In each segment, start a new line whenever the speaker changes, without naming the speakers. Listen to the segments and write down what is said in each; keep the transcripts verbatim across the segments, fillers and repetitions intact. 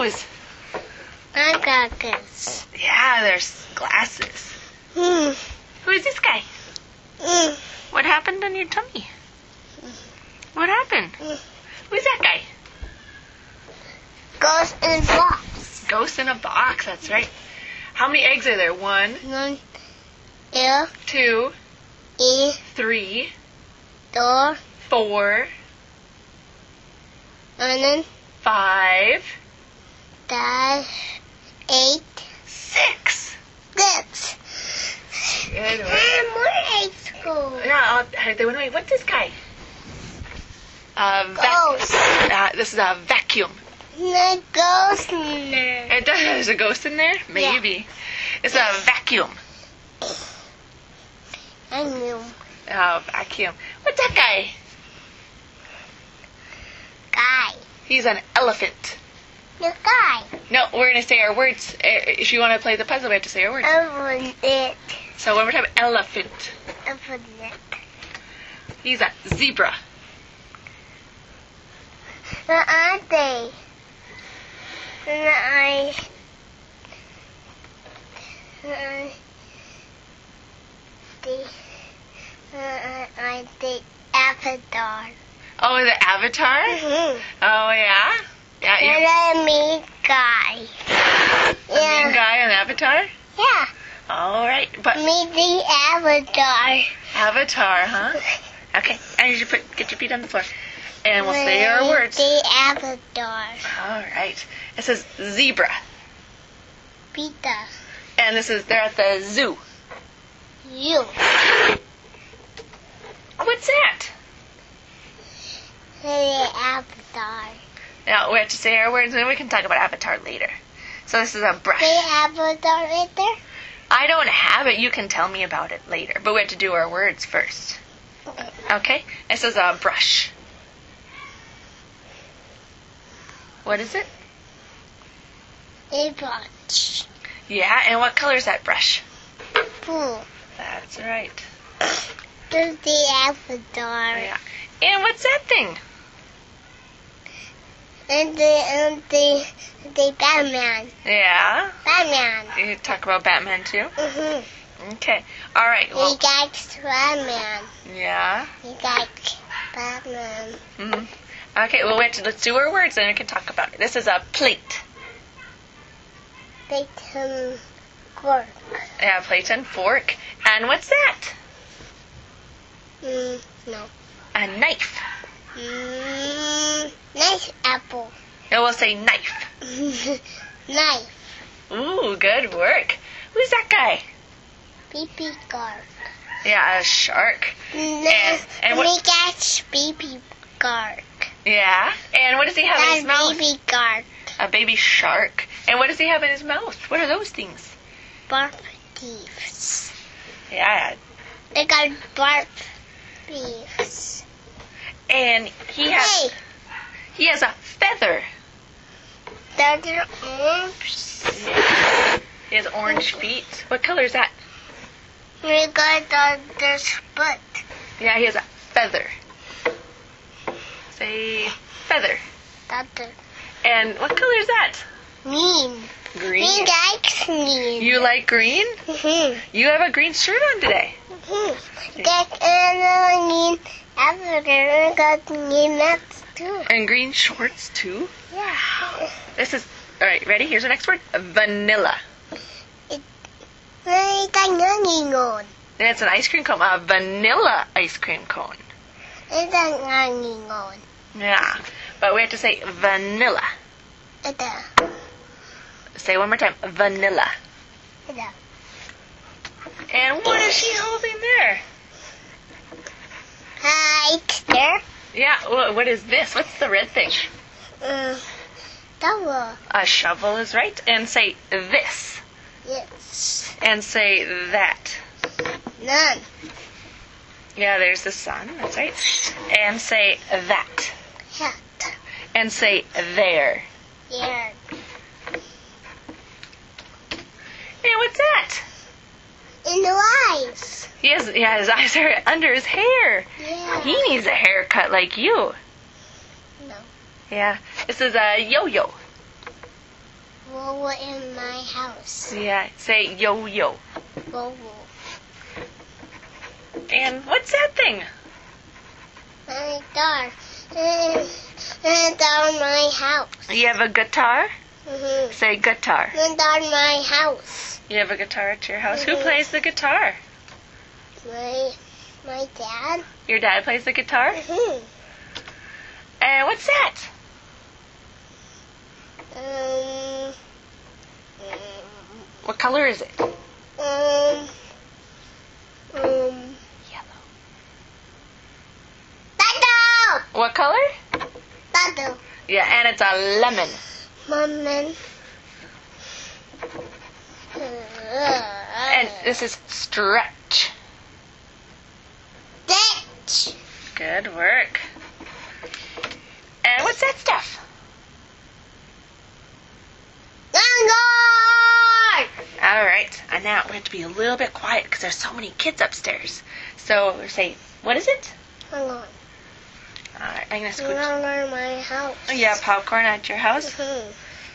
those?
Eyeglasses.
Yeah, there's glasses.
Hmm.
Who is this guy?
Mm.
What happened on your tummy? What happened?
Mm.
Who's that guy?
Goes in a box.
Ghost in a box, that's right. How many eggs are there? One,
One, two,
two,
three,
three,
four,
four,
nine,
five,
five, eight,
six.
six.
Good work.
And more eggs go.
Yeah, uh, they went away. What's this guy? Uh, vac-
Ghost.
uh, this is a vacuum.
The ghost in there.
It does. There's a ghost in there? Maybe. It's a vacuum.
I knew.
Oh, vacuum. What's that guy?
Guy.
He's an elephant.
The guy.
No, we're going to say our words. Uh, If you want to play the puzzle, we have to say our words.
Open it.
So one more time. Elephant.
Open it.
He's a zebra.
Where are they? Where are Where are they? Where are they? Avatar.
Oh, the avatar?
Mm-hmm.
Oh, yeah? Yeah, you
Where are me guy?
a mean guy on Avatar?
Yeah.
All right. But
Me the avatar.
Avatar, huh? Okay. And you should put, get your feet on the floor. And we'll say our
Me
words.
The avatar.
All right. It says zebra.
Pita.
And this is, they're at the zoo.
You.
What's that?
The avatar.
Now, we have to say our words, and then we can talk about Avatar later. So this is a brush.
The avatar right there?
I don't have it. You can tell me about it later. But we have to do our words first. Okay? This is a brush. What is it?
A brush.
Yeah, and what color is that brush?
Blue.
That's right.
There's the avatar.
Yeah. And what's that thing?
And the, and the, the Batman.
Yeah.
Batman.
You talk about Batman too?
Mm-hmm.
Okay. All right.
He
Well,
likes Batman.
yeah.
He likes Batman.
hmm Okay, well, we have to, let's do our words, and we can talk about it. This is a plate.
They can work.
Yeah, plate and fork. And what's that?
Mm, no.
A knife.
Mm, nice apple.
And we'll say knife.
Knife.
Ooh, good work. Who's that guy?
Baby guard.
Yeah, a shark.
No,
And- and what-
we got baby guard.
Yeah. And what does he have in his
That's
mouth?
baby guard.
A baby shark. And what does he have in his mouth? What are those things?
Barb thieves.
Yeah.
They got barb thieves.
And he has
Hey,
he has a feather.
that's your arms.
He has orange feet. What color is that?
We got the, the split.
Yeah, he has a feather. Say feather.
That's the
And what color is that?
mean.
Green.
He likes mean.
You like green?
Mm-hmm.
You have a green shirt on today.
Mm-hmm. That and mean Africa got mean nuts too.
And green shorts too.
Yeah.
This is all right. Ready? Here's the next word. Vanilla.
Where got nani on?
And it's an ice cream cone. A vanilla ice cream cone.
It's a nani on.
Yeah. But we have to say vanilla.
It's a,
Say one more time. Vanilla.
it's a.
And what is she holding there?
Hi, there.
Yeah. wha- What is this? What's the red thing?
Um, double.
A shovel is right. And say this.
Yes.
And say that.
None.
Yeah, there's the sun. That's right. And say that.
Hat.
And say there.
Here.
Hey, what's that?
In the eyes.
He has, yeah, his eyes are under his hair.
Yeah.
He needs a haircut like you.
No.
Yeah. This is a yo-yo.
Roll in my house.
Yeah, say yo-yo.
Roll.
And what's that thing?
My dog. And down my house.
You have a guitar?
Mm-hmm.
Say guitar.
And down my house.
You have a guitar at your house? Who
Mhm.
plays the guitar?
My my dad.
Your dad plays the guitar?
Mm-hmm.
And what's that?
Um.
What color is it?
Um. Um.
Yellow.
Dado.
What color?
Dado.
Yeah, and it's a lemon.
Mom.
And this is stretch.
Ditch.
Good work. And what's that stuff?
Landlord.
All right. And now we have to be a little bit quiet because there's so many kids upstairs. So we say, what is it?
Hang on.
All right, I'm going to scooch.
Landlord in my house.
Yeah, popcorn at your house.
Mhm.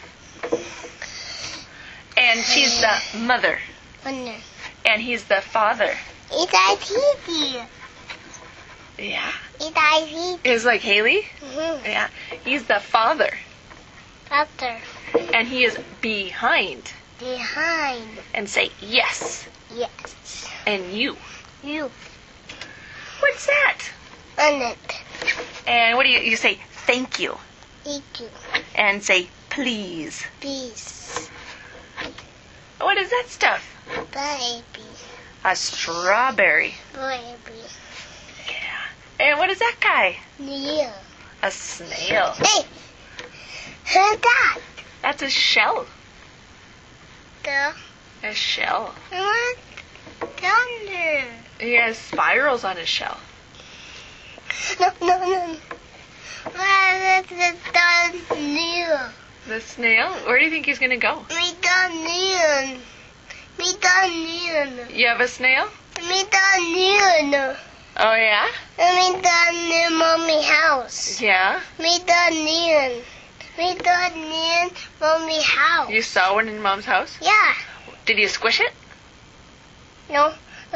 And she's the mother.
Wonder.
And he's the father.
It's a T V.
Yeah.
It's a T V.
Is like Haley?
Mm-hmm.
Yeah. He's the father.
Doctor.
And he is behind.
Behind.
And say yes.
Yes.
And you.
You.
What's that?
On it.
And what do you, you say? Thank you.
Thank you.
And say please.
Peace.
What is that stuff?
Baby.
A strawberry.
Baby.
Yeah. And what is that guy?
Neil.
A snail.
Hey. Who's that?
That's a shell.
The.
A shell.
What? Thunder.
He has spirals on his shell.
No, no, no. What is the Neil?
The snail? Where do you think he's going to go?
Me the Neil. Me the Neil.
You have a snail?
Me the Neil.
Oh, yeah?
Me the Neil mommy house.
Yeah?
Me the Neil. Me the Neil mommy house.
You saw one in Mom's house?
Yeah.
Did you squish it?
No.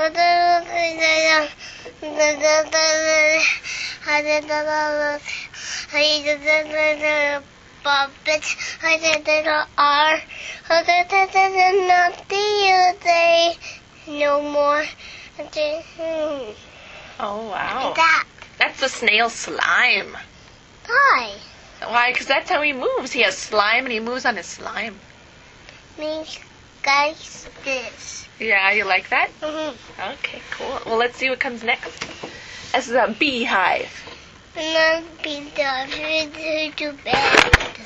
Puppet, I did little R. Not the day, no more.
Oh, wow.
That.
That's the snail slime.
Why?
Why? Because that's how he moves. He has slime and he moves on his slime.
Means guys this.
Yeah, you like that?
Mm-hmm.
Okay, cool. Well, let's see what comes next. This is a beehive.
Not be the too bad.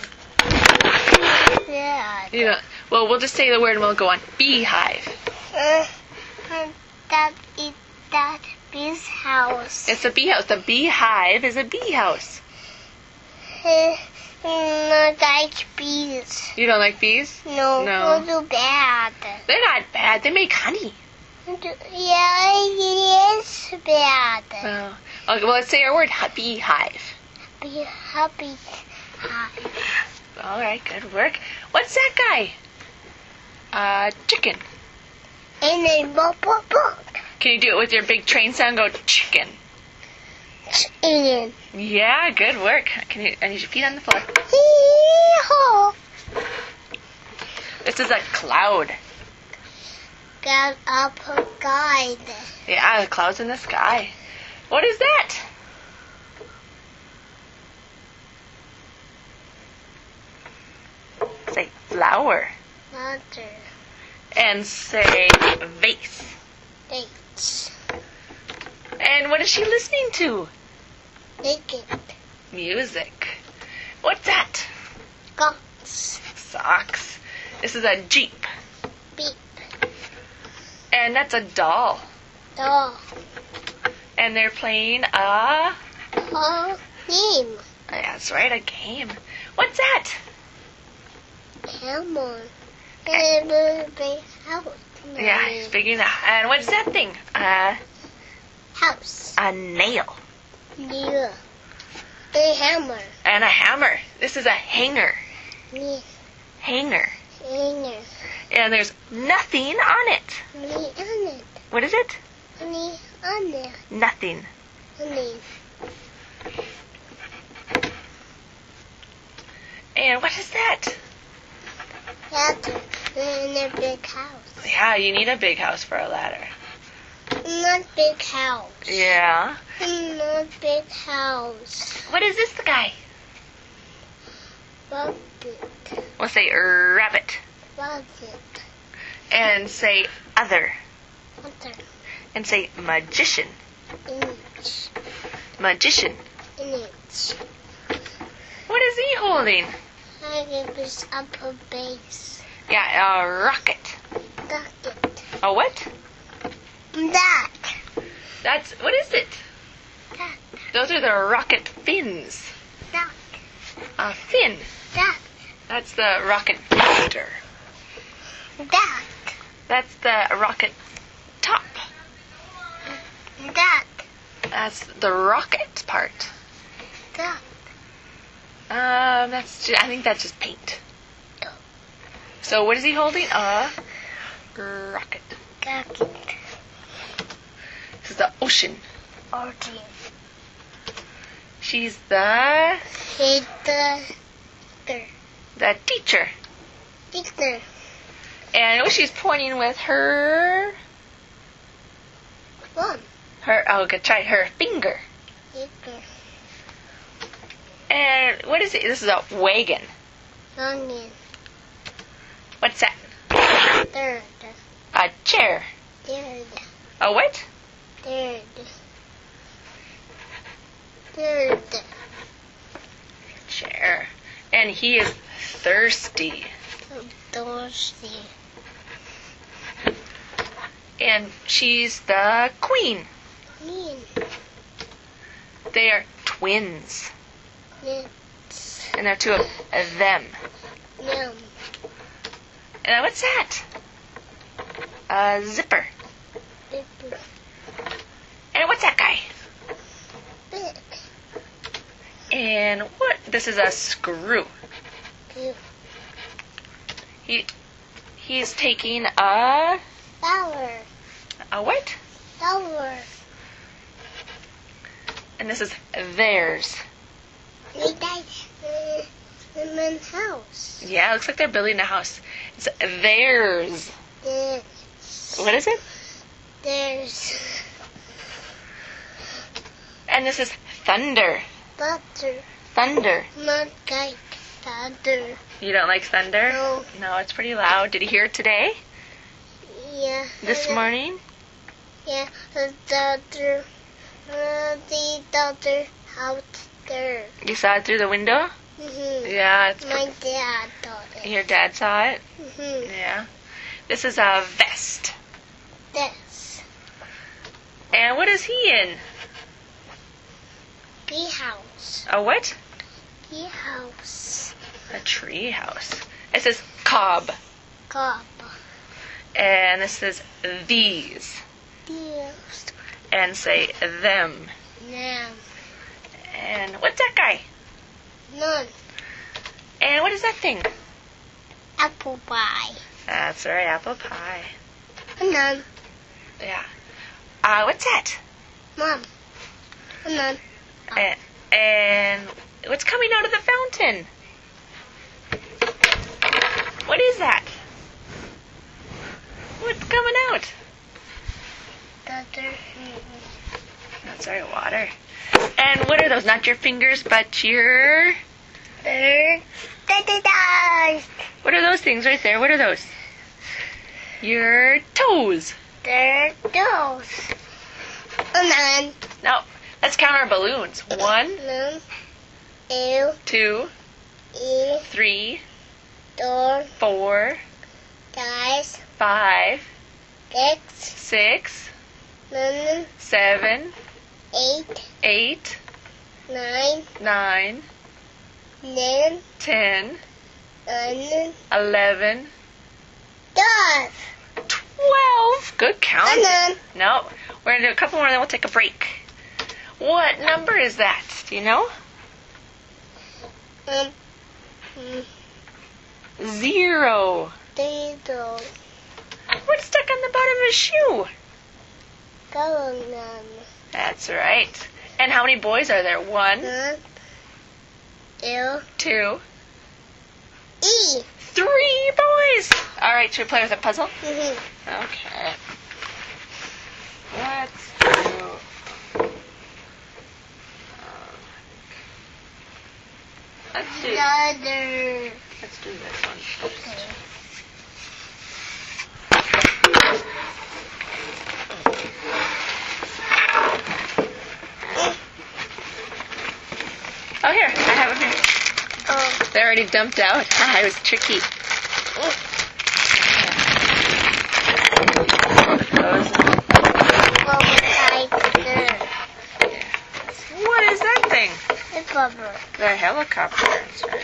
Yeah.
You know, well, we'll just say the word and we'll go on. Beehive.
Uh, that is that bee's house.
It's a bee house. The beehive is a bee house.
Uh, not like bees.
You don't like bees?
No,
No.
not too bad.
They're not bad. They make honey.
Yeah, it is bad.
Oh. Okay, well, let's say our word. Beehive.
Be happy. Happy.
All right, good work. What's that guy? Uh, chicken.
And then bop bop bop.
Can you do it with your big train sound? Go chicken.
And
Yeah, good work. Can you? I need your feet on the floor.
hee-haw.
This is a cloud.
Got up a guide.
Yeah, the clouds in the sky. What is that? Say flower.
Mother.
And say vase.
Dates.
And what is she listening to?
Naked.
Music. What's that?
Guts.
Socks. This is a jeep.
Beep.
And that's a doll.
Doll.
And they're playing a...
Whole name.
That's right, a game. What's that?
Hammer. And big house.
Yeah, he's figuring out. And what's that thing? Uh,
House.
a nail.
Yeah. A hammer.
And a hammer. This is a hanger.
Yeah.
Hanger.
Inner.
And there's nothing on it.
Honey on it.
What is it?
Honey on it.
Nothing.
Honey.
And what is that?
Ladder in a big house.
Yeah, you need a big house for a ladder.
Not big house.
Yeah.
Not big house.
What is this guy?
Rabbit.
We'll say rabbit.
Rabbit.
And say other.
Other.
And say magician.
Inch.
Magician.
Inch.
What is he holding?
I give this upper base.
Yeah, a rocket.
Rocket.
A what?
That.
That's, what is it?
That.
Those are the rocket fins.
That.
A fin.
That.
That's the rocket booster.
That.
That's the rocket top.
That.
That's the rocket part.
That.
Um, that's ju- I think that's just paint. So what is he holding? A rocket.
Rocket.
This is the ocean.
Ocean.
She's the
He's the teacher.
the teacher.
Teacher.
And what she's pointing with her
One.
her oh good try her finger.
Teacher.
And what is it? This is a wagon.
Onion.
What's that?
Third.
A chair.
Third.
A what?
Third. Third.
Chair. And he is thirsty.
Thirsty.
And she's the queen.
Queen.
They are twins.
Knits.
And there are two of them.
Yum.
And what's that? A zipper.
Big.
And what's that guy?
Big.
And what? This is a screw.
Big.
He he's taking a
Flower.
a what?
Flower.
And this is theirs.
We died uh, in my house.
Yeah, it looks like they're building a house. It's theirs.
There's.
What is it?
There's.
And this is thunder.
Butter.
Thunder.
Not like thunder.
You don't like thunder?
No.
No, it's pretty loud. Did you hear it today?
Yeah.
This
uh,
morning?
Yeah. The thunder. Uh, the thunder out there.
You saw it through the window?
Mm-hmm.
Yeah. It's
My dad thought it.
Your dad saw it?
Mm-hmm.
Yeah. This is a vest.
This.
And what is he in?
Bee house.
A what?
Bee house.
A tree house. It says cob.
Cob.
And this is these.
Deals.
And say them.
Now.
And what's that guy?
None.
And what is that thing?
Apple pie.
That's right, apple pie.
None.
Yeah. Uh, what's that?
Mom. None.
And, and what's coming out of the fountain? What is that? What's coming out?
Daughter.
That's right, water. And what are those? Not your fingers, but your...
Third. Da-da-da.
What are those things right there? What are those? Your toes.
Third toes. None.
No, let's count our balloons. One,
None. Two.
two,
E.
three,
Door.
four,
Guys.
five,
Six.
six,
Nine.
seven,
Eight.
eight,
Nine.
nine,
Ten.
ten,
Nine.
eleven,
Twelve.
twelve. Good count.
None.
No, we're going to do a couple more and then we'll take a break. What number is that? Do you know?
Um. mm,
Zero.
Zero.
What's stuck on the bottom of his shoe?
Colonel.
That's right. And how many boys are there? One,
One. Two.
two,
E.
three boys. All right, should we play with a puzzle?
Mm-hmm.
Okay. Let's do. Um, let's do.
Another.
Let's do this one first. Oh, here, I have them here.
Oh.
They're already dumped out. I was tricky. What is that thing?
Helicopter.
The helicopter. That's right.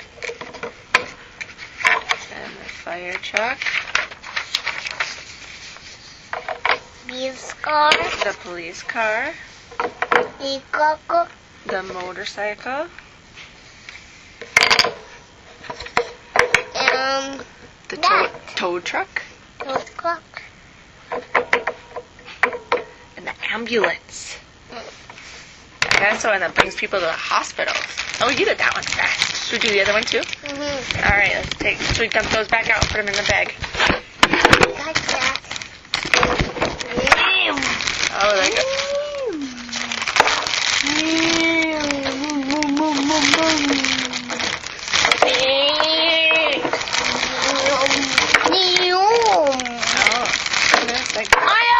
And the fire truck.
This car.
The police car.
The coco.
The motorcycle.
Um.
The tow,
That.
tow truck.
The clock.
And the ambulance. That's the one that brings people to the hospital. Oh, you did that one fast. Should we do the other one too?
Mm-hmm.
All right, let's take. Should we dump those back out and put them in the bag?
Like that.
Oh, there you go. Oh, there's like.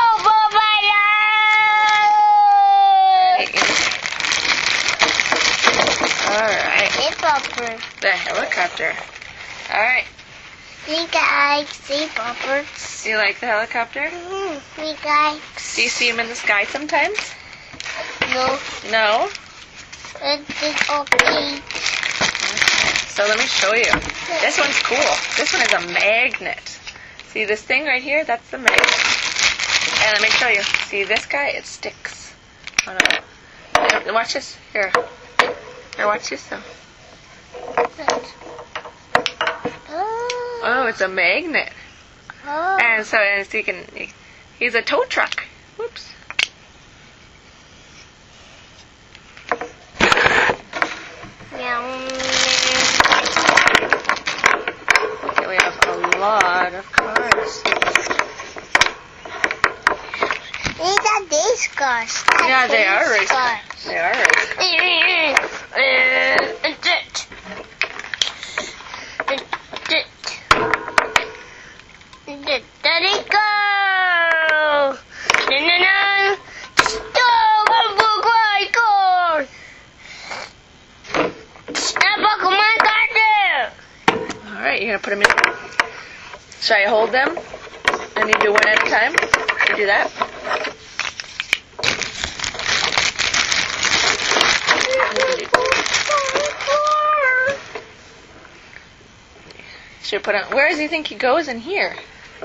All right.
Helicopter.
The helicopter. All right.
We guys see poppers.
You like the helicopter?
Mm-hmm. We guys.
Do you see them in the sky sometimes?
No.
No?
It's okay.
So let me show you. This one's cool. This one is a magnet. See this thing right here? That's the magnet. And let me show you. See this guy? It sticks. Oh, no. Watch this. Here. Here, watch this though.
Oh.
Oh, it's a magnet.
Oh.
And so, and so you can, he's a tow truck. Whoops. Okay, we have a lot of cars.
These are these cars.
Yeah, they are race
cars.
cars. They are race cars.
Let it go! Na-na-na! Stop! I'm car! Stop! Come on, Carter!
All right, you're gonna put them in. Should I hold them? And you do one at a time? Should we do that? Should we put on? Where does he think he goes in here?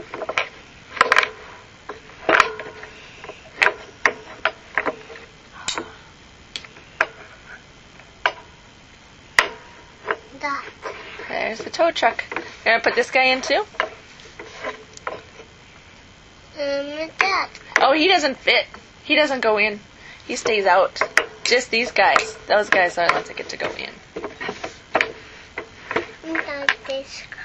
That.
There's the tow truck. You're gonna put this guy in too?
Um, that.
Oh, he doesn't fit. He doesn't go in. He stays out. Just these guys. Those guys are the ones that get to go in.
Not this car.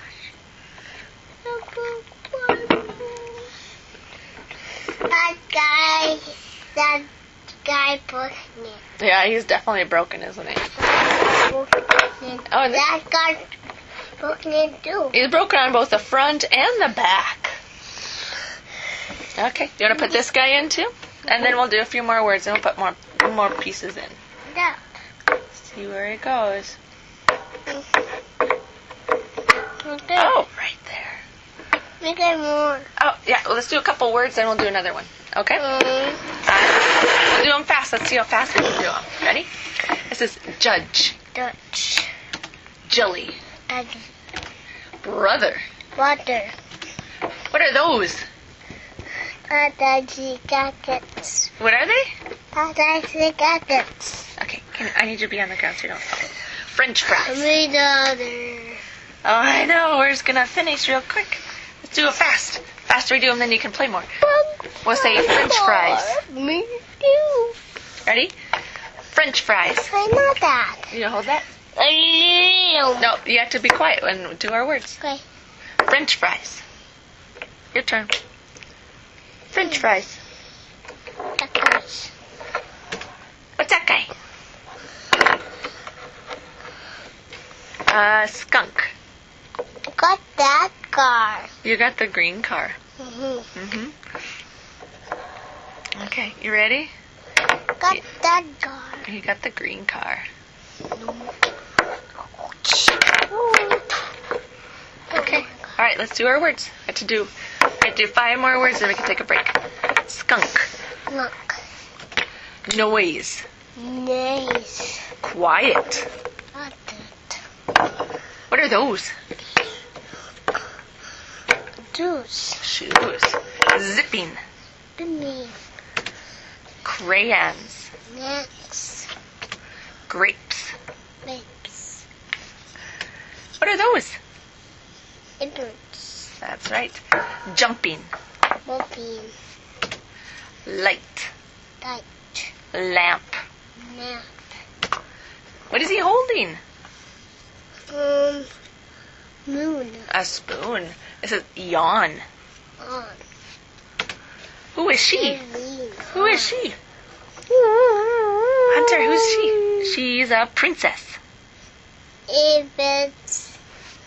That guy, that guy broken it.
Yeah, he's definitely broken, isn't he?
Oh,
and this-
that guy broken it too.
He's broken on both the front and the back. Okay, you want to put this guy in too? And then we'll do a few more words and we'll put more more pieces in.
That.
See where it goes.
Okay.
Oh, right there.
Make it more.
Oh, yeah, well, let's do a couple words, then we'll do another one. Okay?
Um,
Uh, we'll do them fast. Let's see how fast we can do them. Ready? This is judge,
Dutch.
jelly,
Egg.
brother.
Water.
What are those?
Pataji jackets.
What are they?
Pataji jackets.
Okay, can, I need you to be on the ground so you don't fall. French fries.
Read other.
Oh, I know. We're just gonna finish real quick. Let's do it fast. Faster we do them, then you can play more. We'll say French fries.
Me too.
Ready? French fries.
I know that.
You hold that?
No.
No, you have to be quiet when we do our words.
Okay.
French fries. Your turn. French fries.
Tacos.
What's that guy? Uh, skunk.
Got that car.
You got the green car.
Mm-hmm.
Mm-hmm. Okay, you ready?
Got that car.
You got the green car. Okay. All right, let's do our words. I have to do, I have to do five more words, then we can take a break. Skunk.
Look.
Noise.
Nice.
Quiet.
Got it.
What are those?
Juice.
Shoes. Zipping.
Beneath.
Crayons.
Next.
Grapes.
Lips.
What are those?
Innards.
That's right. Jumping.
Mopping.
Light.
Light.
Lamp.
Nap.
What is he holding?
Um. Moon.
A spoon. It says yawn.
On.
Who is she?
Lean.
Who is she? Hunter, who's she? She's a princess.
If it's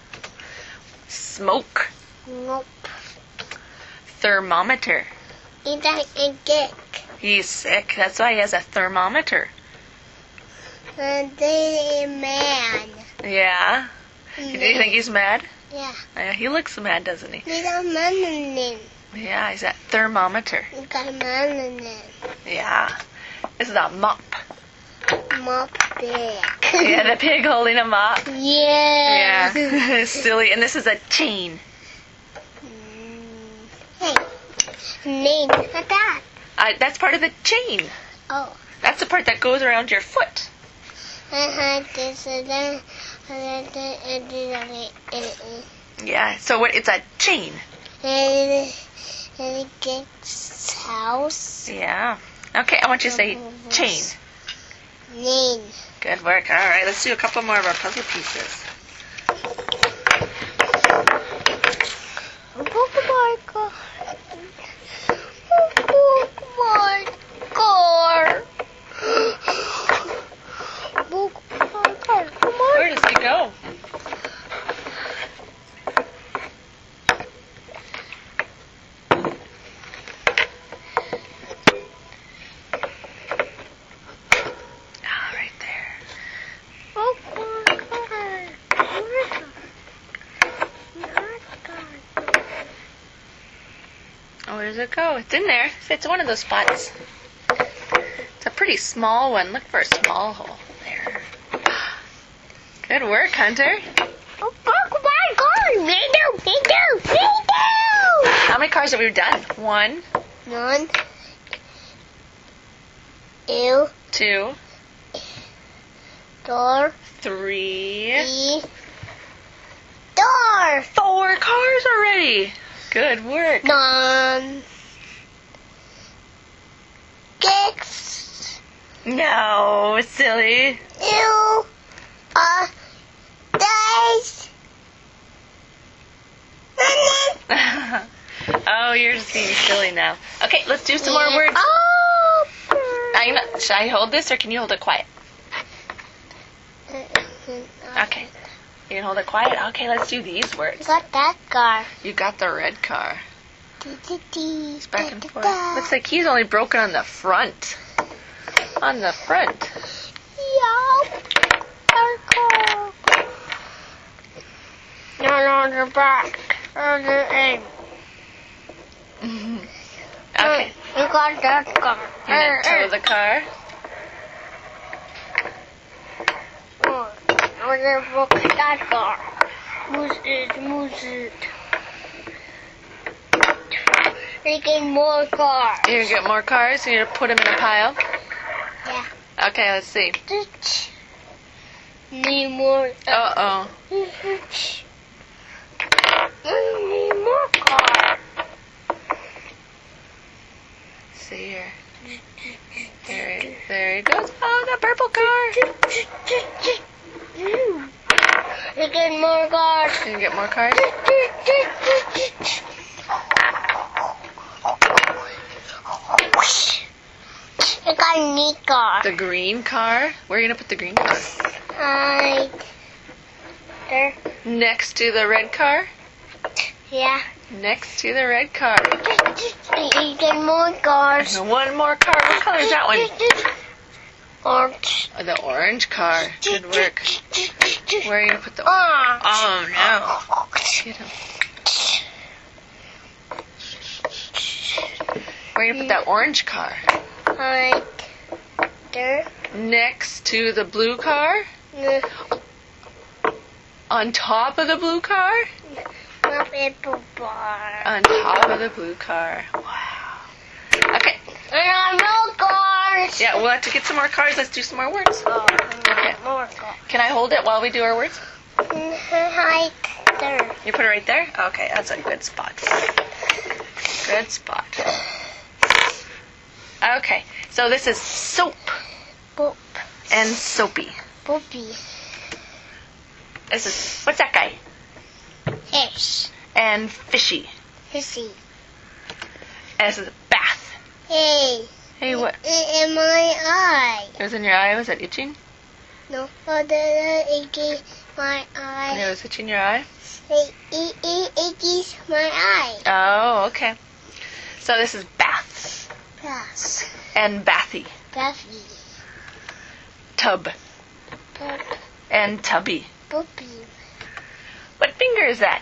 Smoke.
nope.
Thermometer.
It's like a dick.
He's sick. That's why he has a thermometer.
And they a man.
Yeah. Do you think he's mad?
Yeah.
Yeah, he looks mad, doesn't he?
He's a man in him.
Yeah, he's a thermometer.
He's got a man in him.
Yeah. This is a mop.
Mop big.
Yeah, the pig holding a mop.
Yeah.
Yeah. Silly. And this is a chain.
Hey. Name. What's that?
Uh, that's part of the chain.
Oh.
That's the part that goes around your foot.
I had this and then and then
Yeah. So what? It's a chain.
and it gets house.
Yeah. Okay, I want you to say chain.
Name.
Good work. All right, let's do a couple more of our puzzle pieces.
Pokemon car. Pokemon car. Pokemon car. Come on.
Where does he go? Ah, right there.
Pokemon car.
Oh, where does it go? It's in there. It's one of those spots. It's a pretty small one. Look for a small hole there. Good work, Hunter.
Oh, Pokemon car. Me too. Me too. Me too.
How many cars have we done? One,
One. Two.
two,
Door.
three,
Three. Door.
four cars already. Good work.
None. Six.
No, silly.
Two. Uh. Days.
Oh, you're just being silly now. Okay, let's do some more words.
Oh.
I'm not, should I hold this or can you hold it quiet? Okay. You can hold it quiet? Okay, let's do these words.
Got that car.
You got the red car.
It's
Back and forth. Looks like he's only broken on the front. On the front.
Yeah. Our car. Not on the back. On the end.
Okay.
You got that car.
You gonna tow the car?
Oh, I'm gonna book that car. Move it, move it. Making more cars.
You're gonna get more cars? You're gonna put them in a pile?
Yeah.
Okay, let's see.
Need more.
Uh-oh. Can you get more cards?
I got a new car.
The green car? Where are you going to put the green car?
Right there.
Next to the red car?
Yeah.
Next to the red car.
You get more cars.
And one more car. What color is that one?
Orange.
Oh, the orange car. Good work. Where are you going to put the
Orange.
Oh, no. Get him. Where are you going to put that orange car?
Right there.
Next to the blue car?
No,
On top of the blue car?
not apple bar.
On top of the blue car. Wow. Okay.
And I more cars.
Yeah, we'll have to get some more cards. Let's do some more words.
Oh,
Okay.
more cars.
Can I hold it while we do our words?
Right there.
You put it right there? Okay, that's a good spot. Good spot. Okay, so this is soap
Boop.
and soapy.
Boopy.
This is, what's that guy?
Fish.
And fishy.
Hissy.
And this is bath.
Hey.
Hey, what?
In my eye.
It was in your eye? Was it itching?
No, oh, the itchy my eye.
It was itching your eye?
It, it, it itches my eye.
Oh, okay. So this is bath
Plus.
and bathy.
Buffy.
Tub
Boop.
and tubby.
Boopy.
What finger is that?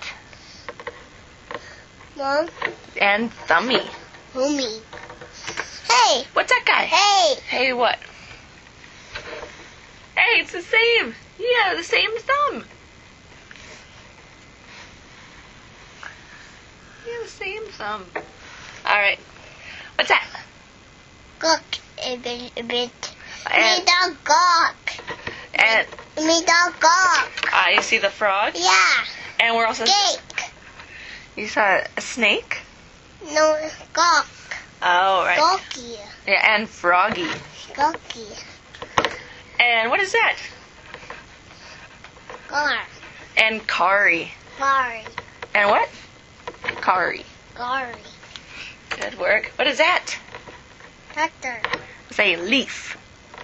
Mom.
And thummy.
Homie. Hey.
What's that guy?
Hey.
Hey, what? Hey, it's the same. Yeah, the same thumb. Yeah, the same thumb. All right. What's that?
Cook a bit. A bit.
And,
Me the cock.
and
Me the cock.
uh, you see the frog?
Yeah.
And we're also...
Cake.
You saw a snake?
No, cock.
Oh, right.
Cocky.
Yeah, and froggy.
Cocky.
And what is that?
Car.
And kari.
Sorry.
And what? Kari.
Sorry.
Good work. What is that?
Tractor.
Say leaf.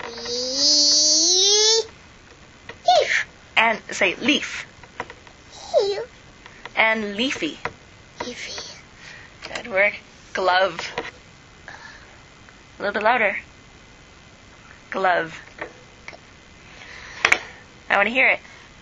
Leaf.
And say leaf.
Leaf.
And leafy.
Leafy.
Good work. Glove. A little bit louder. Glove. I want to hear it.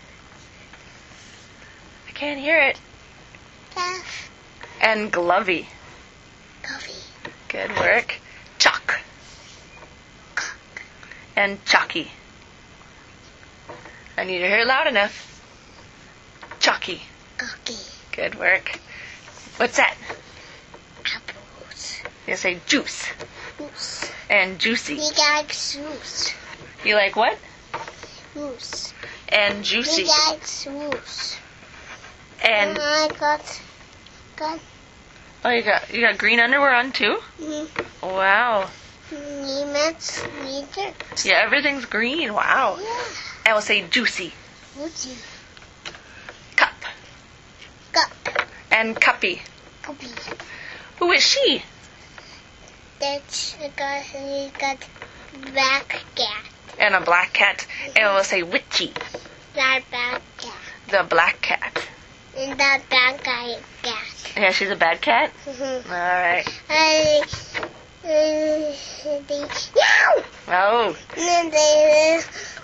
I can't hear it.
Calf.
And glovey.
Coffee.
Good work. Chalk.
Cock.
And chalky. I need to hear it loud enough. Chalky.
Cocky.
Good work. What's that?
Apples.
You say juice.
Goose.
And juicy.
We got goose.
You like what?
Goose.
And juicy.
We got goose.
And
I got. Got.
oh, you got you got green underwear on too?
Me.
Wow.
Me met. Me too.
Yeah, everything's green. Wow.
Yeah.
I will say juicy.
Goosey.
Cup.
Cup.
And cuppy.
Puppy.
Who is she?
That's I got. We got black cat.
And a black cat. And I will say witchy.
That black cat.
The black cat.
And that black guy cat.
Yeah, she's a bad cat?
Mm-hmm.
All right.
I, uh, they, no!
Oh,
And they,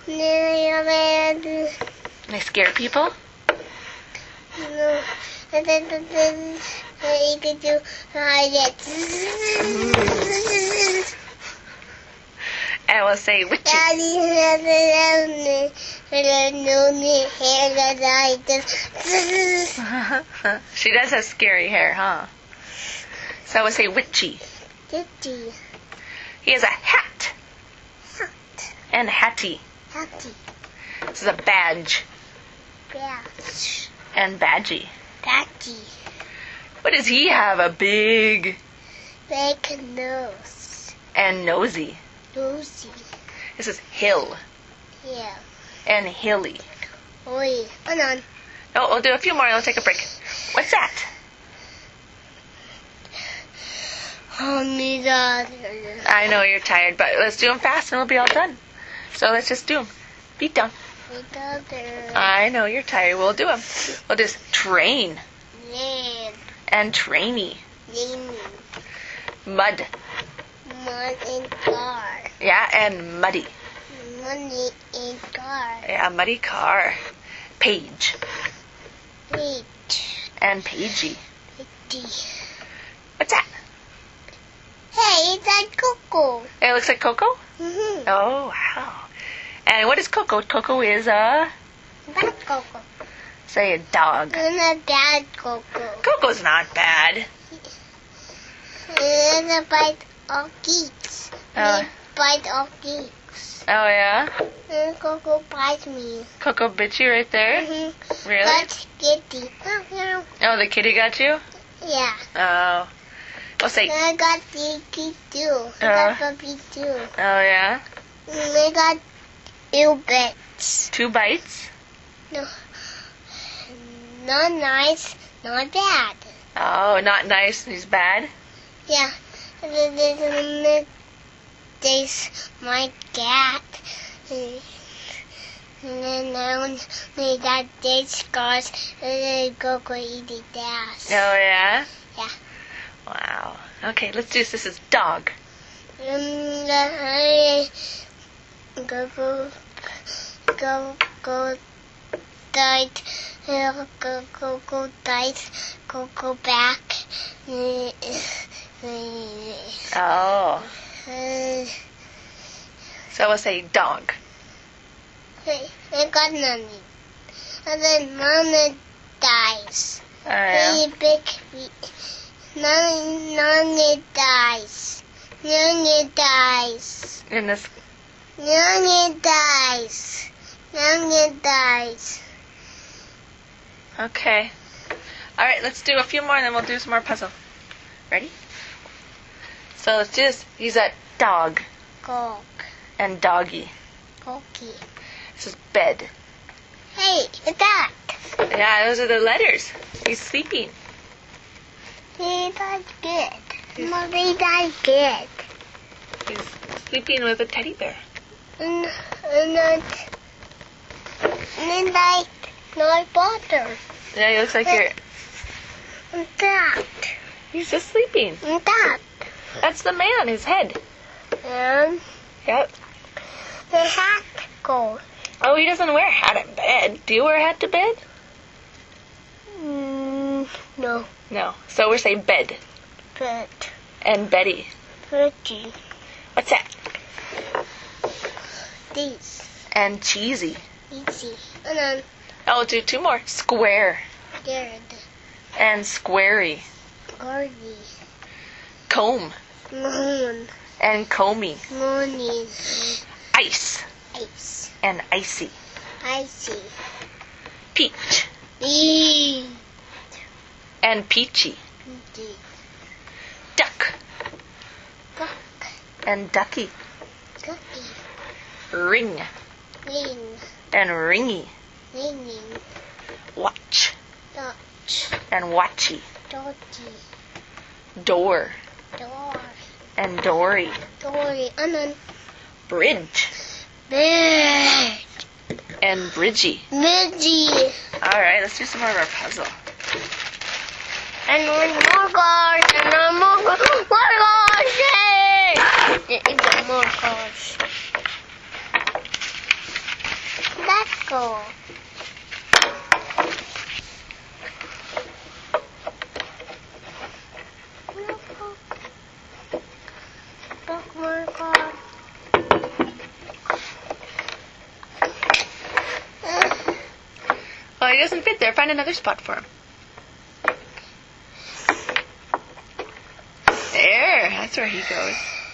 they,
they scare people?
no. And then, then, then, you could do, I get,
And I will say witchy.
Daddy has a no hair that I just,
She does have scary hair, huh? So I would say witchy.
Ditty,
He has a hat.
hat,
And hatty.
hatty,
This is a badge.
badge,
And badgy.
batty,
What does he have? A big
big nose,
and nosy.
nosy,
This is hill.
yeah,
And hilly.
oi, hold on,
Oh, we'll do a few more and we'll take a break. What's that?
Mommy, Dad.
I know you're tired, but let's do them fast and we'll be all done. So let's just do them. Beat down. I know you're tired. We'll do them. We'll just train.
Rain.
And trainy.
Rainy.
Mud.
Mud and car.
Yeah, and muddy.
Money and car.
Yeah, muddy car. Page.
Wait.
And pagey.
Wait.
What's that?
Hey, it's like Coco.
It looks like Coco?
Mm-hmm.
Oh, wow. And what is Coco? Coco is a...
Bad Coco.
Say a dog.
And a bad Coco.
Coco's not bad.
And a bite of geeks.
Oh.
And bite of geeks.
Oh, yeah?
And Coco bites me.
Coco bit you right there?
Mm-hmm.
Really?
That's kitty.
Oh, the kitty got you?
Yeah.
Oh. We'll say...
And I got the kitty too. I
Uh.
got puppy too.
Oh, yeah?
And I got two bits.
Two bites?
No. Not nice, not bad.
Oh, not nice. He's bad?
Yeah. And then there's there's my cat. And then now they got dead scars. And then Coco eat the dash.
Oh, yeah?
Yeah.
Wow. Okay, let's do this. This is dog.
And I go go go go died. Go go go go died. Go go back. Uh,
Oh.
uh,
So we'll say dog.
Hey, I got nothing. And then Mama dies.
Oh, yeah?
Very big. None, none dies. None dies.
In this...
None dies. None dies.
Okay. All right, let's do a few more and then we'll do some more puzzle. Ready? So let's do this. He's a dog
Gog.
and doggy.
Gogi.
This is bed.
Hey, it's that.
Yeah, those are the letters. He's sleeping.
He died good. Mommy died good.
He's sleeping with a teddy bear.
And, and then, and then like, no butter.
Yeah, he looks like you're...
And that.
He's just sleeping.
And that.
That's the man, his head.
And
Yep.
the hat goes.
Oh, he doesn't wear a hat in bed. Do you wear a hat to bed?
Mm, no.
No. So we're saying bed.
But
And Betty.
pretty.
What's that?
These.
And cheesy.
Easy. And then
Oh, we'll do two more. Square.
scared.
And squarey.
Gordy.
Comb.
Moon.
And comey.
Morning.
Ice.
Ice.
And icy.
Icy.
Peach.
Bee.
And peachy.
Pretty.
Duck.
Duck.
And ducky.
Cookie.
Ring.
Ring.
And ringy.
Ringing.
Watch.
Dutch.
And watchy.
Dotty.
Door.
Door.
And dory.
Dory. And then
Bridge.
bird.
And bridgy.
Midgy.
All right, let's do some more of our puzzle.
And one more cars. And one more cars. More cars. Yay! You got more cars. Let's go. Look, more cars.
Well, he doesn't fit there. Find another spot for him. There. That's where he goes.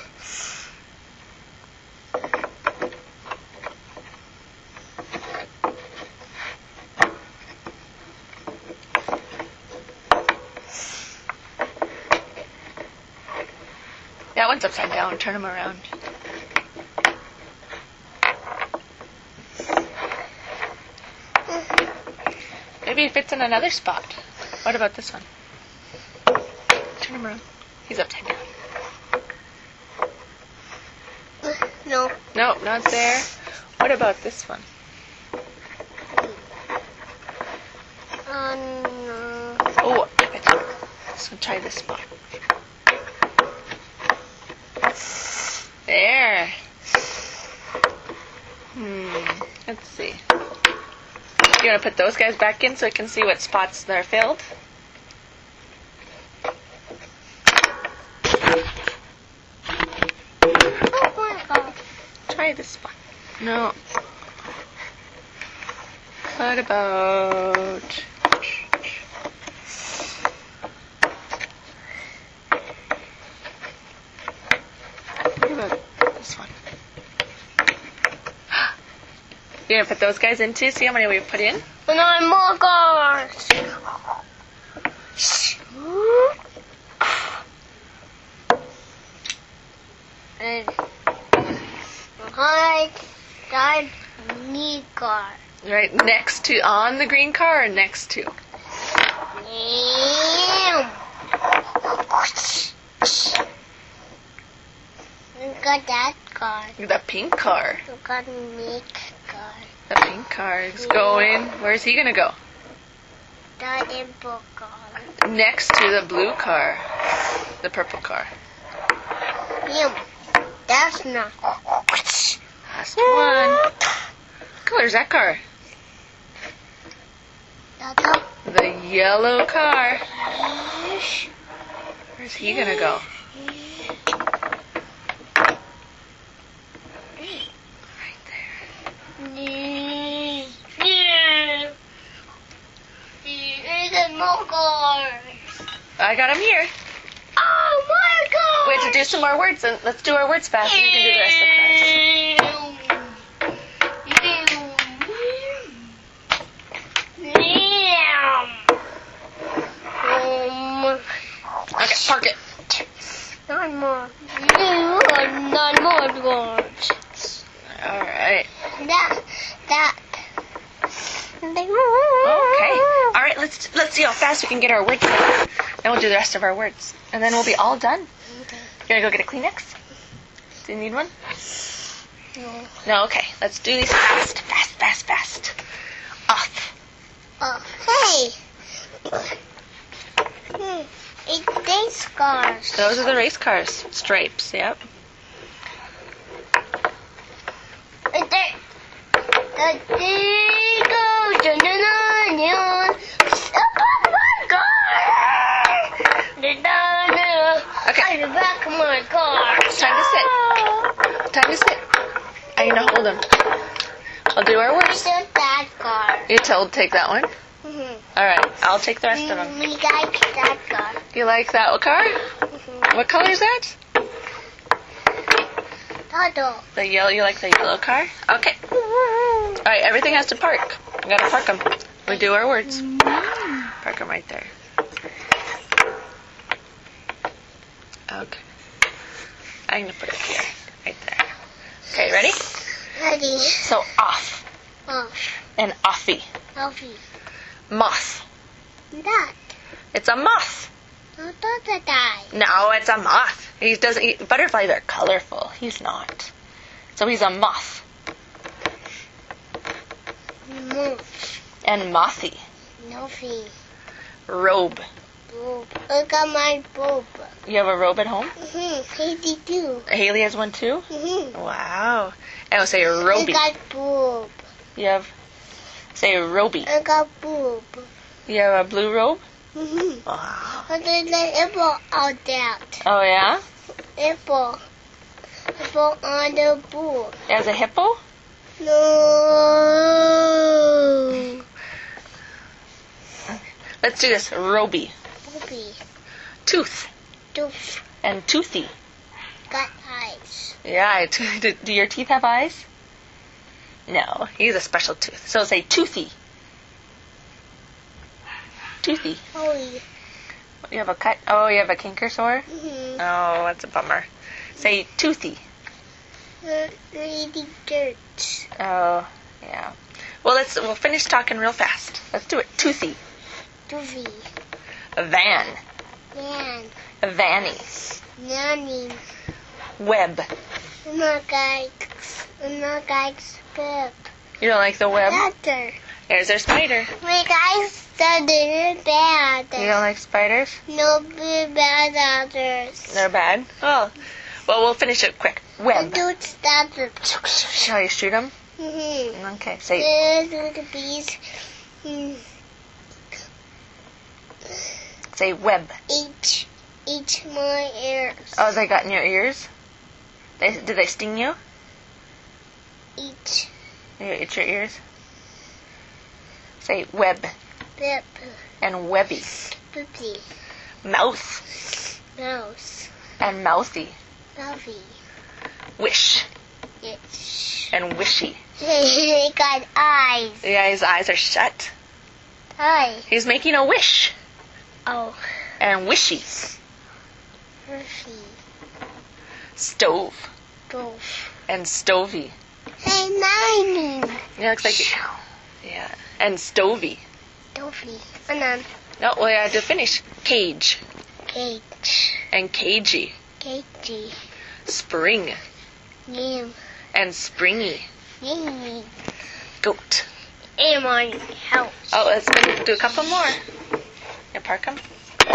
That one's upside down. Turn him around. Maybe it fits in another spot. What about this one? Turn him around. He's upside down.
No.
No, not there. What about this one?
Uh, no.
Oh, I think this one. Try this spot. There. Hmm. Let's see. You want to put those guys back in so I can see what spots they're filled?
Oh my God.
Try this spot. No. What about... What about this one? You're going to put those guys in too? See how many we've put in?
Nine more cards. And I got me card.
Right next to, on the green car or next to?
I got that card.
The pink car.
I got me card.
The pink car is going. Where's he going to go?
The dimple card.
Next to the blue car. The purple car.
Yum. That's not.
Last one. What color is that car?
That's all.
The yellow car. Where's he going to go? Right there. I got him here.
Oh my God!
We have to do some more words, and let's do our words fast, and you can do the rest of
Um,
the class. Okay, park it.
nine more. Nine more cards.
All right.
That. That.
Okay. All right. Let's let's see how fast we can get our words done. Then we'll do the rest of our words, and then we'll be all done.
Okay.
You gonna go get a Kleenex? Do you need one?
No.
No. Okay. Let's do these fast, fast, fast, fast. Off.
Oh, hey. Hmm. It's these cards.
Those are the race cars. Stripes. Yep.
It's there. The Digo. Da-na-na-na. Oh my God. Da-da-na.
Okay.
On the back of my car.
Time to sit. Time to sit. I'm gonna hold them. I'll do our
I
words.
took that card.
You told take that one.
Mm-hmm.
All right. I'll take the rest of them.
We got that card.
You like that car?
Mm-hmm.
What color is that?
Toto.
The yellow. You like the yellow car? Okay. All right. Everything has to park. We gotta park them. We do our words. Park them right there. Okay. I'm gonna put it here, right there. Okay. Ready?
Ready.
So off
Off.
and offy.
Coffee.
Moth.
That.
It's a moth.
Not that die.
No, it's a moth. He doesn't. He, butterflies are colorful. He's not. So he's a moth.
Move.
And mothy.
No fee.
Robe.
Boob. Look at my boob.
You have a robe at home?
Mm-hmm. Hazy too.
Haley has one too?
Mm-hmm.
Wow. And I'll say
I
roby.
got boob.
You have, say roby.
I got boob.
You have a blue robe?
Mm-hmm.
Wow.
And then the apple out that.
Oh yeah?
Apple. Apple on the boob.
It has a hippo?
No.
Let's do this. Roby.
Booby.
Tooth.
Doof.
And toothy.
Got eyes.
Yeah. t- do, do your teeth have eyes? No. He's a special tooth. So say toothy. Toothy.
Holy.
You have a cut? Oh, you have a canker sore?
Mm-hmm.
Oh, that's a bummer. Say toothy.
Really dirt.
Oh, yeah. Well, let's we'll finish talking real fast. Let's do it. Toothy.
Toothy.
A van.
Man.
A vanny.
Nanny.
Web.
No guys. No guys. Good.
You don't like the web?
Doctor.
There's our spider.
My guys said they're bad.
You don't like spiders?
No bad doctors.
They're bad? Oh. Well, we'll finish it quick. Web.
Do stop it.
Shall you shoot them?
Mm-hmm.
Okay, say
There's little bees. Mm.
say web.
Eat. Eat my ears.
Oh, they got in your ears? They, did they sting you?
Eat.
You itch your ears? Say web
Bip.
and webby.
Boopy.
Mouth
Mouse.
and mouthy.
Buffy.
Wish
Itch.
and wishy.
He got eyes.
Yeah, his eyes are shut.
Eye.
He's making a wish.
Oh.
And wishy.
Hershey.
Stove
Golf.
and stovey.
Hey, mining.
Yeah, looks like it. Yeah. And stovey.
Dovey. And then
No, well, I had to finish. Cage
cage.
and cagey.
Cagey.
Spring
Name.
and springy.
Name.
Goat.
In my house.
Oh, let's do a couple more. You park them.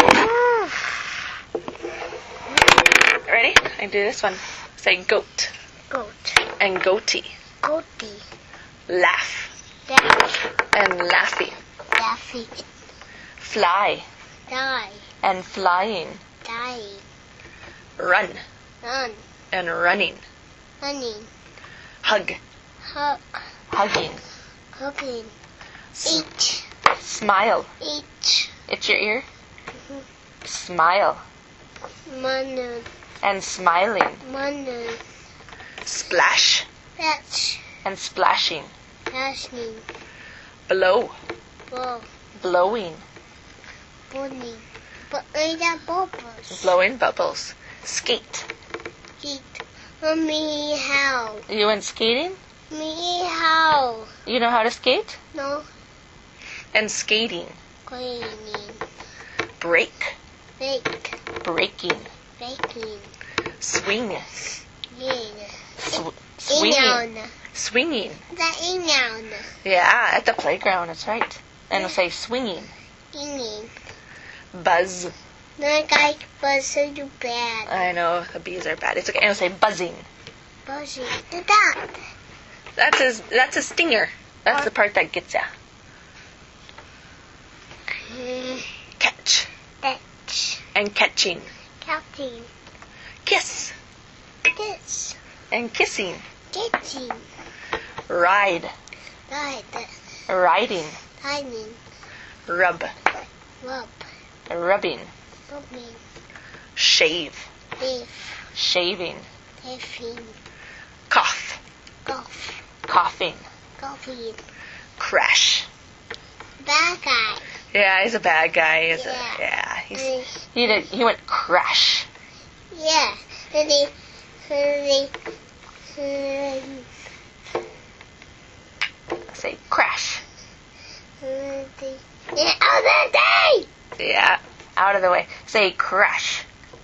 Ready? I do this one. Say goat
Goat.
and goatee.
Goatee.
Laugh
Dash.
and laughy.
Daffy.
Fly
Die.
and flying.
Dying.
Run
Run.
and running.
Running.
Hug.
Hug.
Hugging.
Hugging.
S-
Eat.
smile.
Eat.
Itch your ear.
Mhm.
Smile
Manu.
and smiling.
Manu.
Splash
Fetch.
and splashing.
Dashing.
Blow.
Ball.
Blowing.
Bunny. But I got bubbles.
Blowing bubbles. Skate.
Eat. Me how?
You went skating?
Me how?
You know how to skate?
No.
And skating.
Cleaning.
Break.
Bake.
Breaking.
Baking.
Swing.
Yin.
Sw- swinging.
Inown.
Swinging.
The inown.
Yeah, at the playground, that's right. And we'll say swinging.
Inin.
Buzz.
No guy was so bad.
I know, the bees are bad. It's okay. And we'll say buzzing.
Buzzing. The dog.
That's a, that's a stinger. That's the part that gets ya.
Mm,
Catch.
Fetch.
And catching.
Counting.
Kiss.
This.
And kissing.
Kitchen.
Ride.
Ride.
Riding.
Dining.
Rub.
Rub.
Rubbing.
Rubbing.
Shave.
Leaf.
Shaving.
Taffing.
Cough.
Golf.
Coughing.
Coffee.
Crash.
Bad guy.
Yeah, he's a bad guy. He's
Yeah.
A, yeah, he's,
Uh,
he did. He went crash.
yeah. And they, and they, um,
Say crash.
and they, and other day.
Yeah, out of the way. Say crash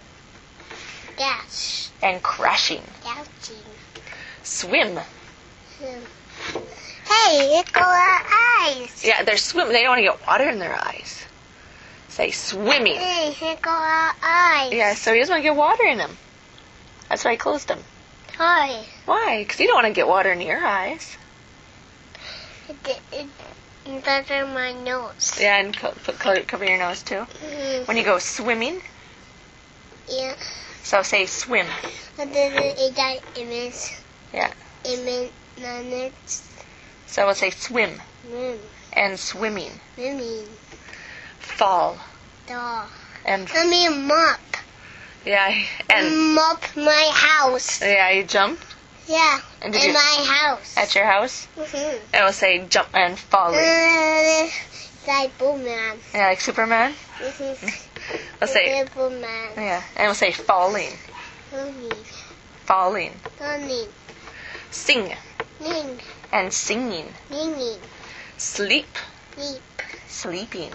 Dash.
and crashing.
Dashing.
Swim.
Um, hey, it go our eyes.
Yeah, they're swim. They don't want to get water in their eyes. Say swimming.
Hey, it go our eyes.
Yeah, so he doesn't want to get water in them. That's why I closed them.
Hi.
Why? Because you don't want to get water in your eyes.
It, it, it that's on my nose.
Yeah, and co- put, co- cover your nose too.
Mm,
When you go swimming,
yeah.
so say swim.
And then it got image.
Yeah.
Image. The next
So we'll say swim
room.
and swimming.
Swimming.
Fall
Dog.
and
I mean mop.
yeah, and
Mop my house.
yeah, you jump
Yeah.
And did
in
you-
my house.
at your house.
Mm-hmm.
And we'll say jump and falling.
Uh, like Boomman.
Yeah, like Superman.
Mm-hmm.
We'll say
Boomman.
yeah, and we'll say falling,
Honey.
falling.
Honey.
Sing
Ning.
and singing.
Ninging.
Sleep.
Sleep.
Sleeping.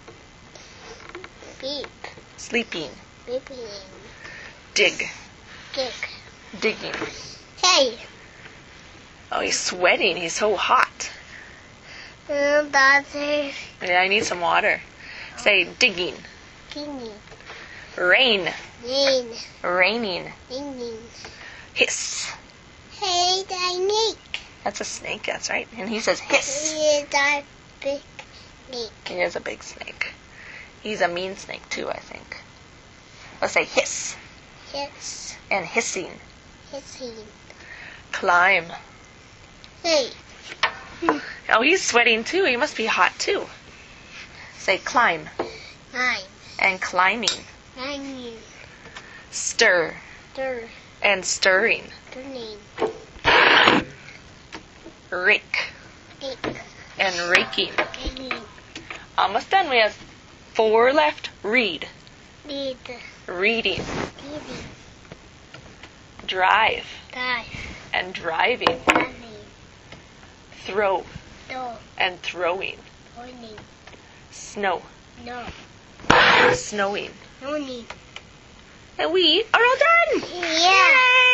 Sleep.
Sleeping.
Sleeping.
Dig.
Dig.
Digging.
Hey.
Oh, he's sweating. He's so hot.
Um, daughter.
Yeah, I need some water. Say digging.
Digging.
Rain.
Rain.
Raining.
Raining.
Hiss.
Hey, Nick.
That's a snake, that's right. And he says hiss.
He is a big snake.
He is a big snake. He's a mean snake too, I think. Let's say hiss.
Hiss.
And hissing.
Hissing.
Climb.
Hey.
Oh, he's sweating too. He must be hot too. Say climb.
Climb.
And climbing.
Climbing.
Stir.
Stir.
And stirring.
Turning.
Rake.
Rake.
And raking.
Raking.
Almost done. We have four left. Read.
Read.
Reading.
Reading.
Drive.
Drive.
And driving.
Driving.
Throw.
Throw.
And throwing.
Throwing.
Snow.
No.
Snowing.
Snowing.
And we are all done.
Yeah.